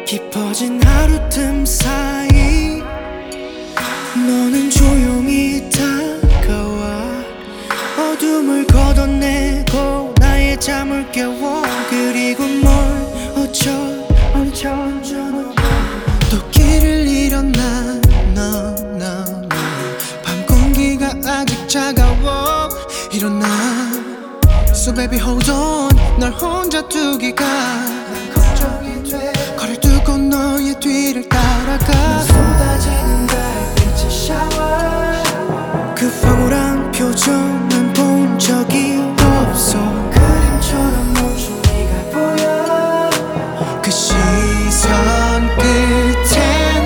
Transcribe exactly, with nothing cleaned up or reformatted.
깊어진 하루 틈 사이 너는 조용히 다가와 어둠을 걷어내고 나의 잠을 깨워 그리고 뭘 어쩌 어쩌 또 길을 잃었나 no, no, no. 밤 공기가 아직 차가워 일어나 So baby hold on 널 혼자 두기가